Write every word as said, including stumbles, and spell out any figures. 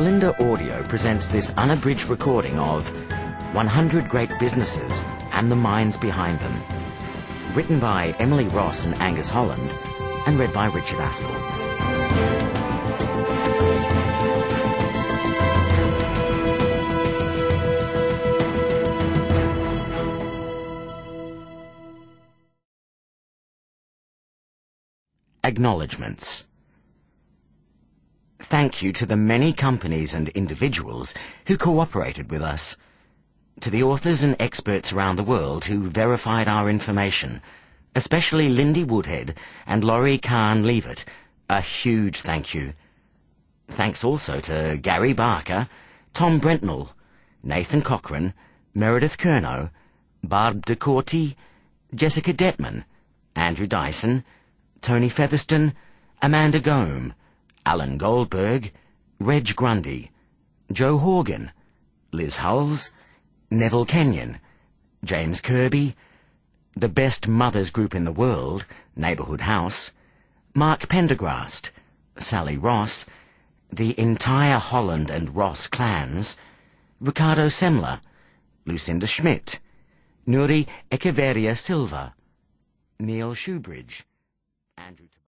Cylinder Audio presents this unabridged recording of one hundred Great Businesses and the Minds Behind Them. Written by Emily Ross and Angus Holland, and read by Richard Aspel. Acknowledgements. Thank you to the many companies and individuals who cooperated with us. To the authors and experts around the world who verified our information, especially Lindy Woodhead and Laurie Kahn-Leavitt, a huge thank you. Thanks also to Gary Barker, Tom Brentnell, Nathan Cochran, Meredith Curnow, Barb DeCourty, Jessica Detman, Andrew Dyson, Tony Featherston, Amanda Gome, Alan Goldberg, Reg Grundy, Joe Horgan, Liz Hulls, Neville Kenyon, James Kirby, the best mothers group in the world, Neighbourhood House, Mark Pendergrast, Sally Ross, the entire Holland and Ross clans, Ricardo Semler, Lucinda Schmidt, Nuri Echeverria Silva, Neil Shoebridge, Andrew